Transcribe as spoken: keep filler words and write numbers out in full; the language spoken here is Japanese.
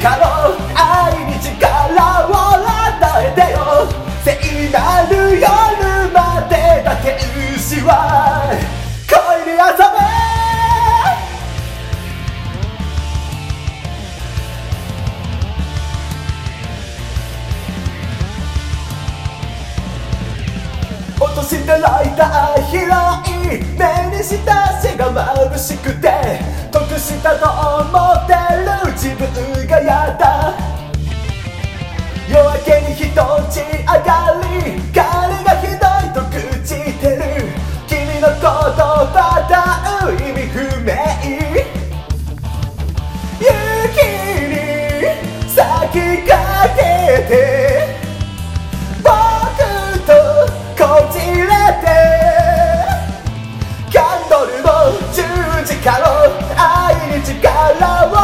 かろう愛に力を与えてよ聖なる夜までだ天使は恋に遊べ落としたライター広い目にした血が眩しくて得したと思ってる自分がやだ夜明けに人打ち上がり彼がひどいと朽ちてる君の言葉だ意味不明雪に咲きかけて僕とこじれてキャンドルの十字架の愛に力を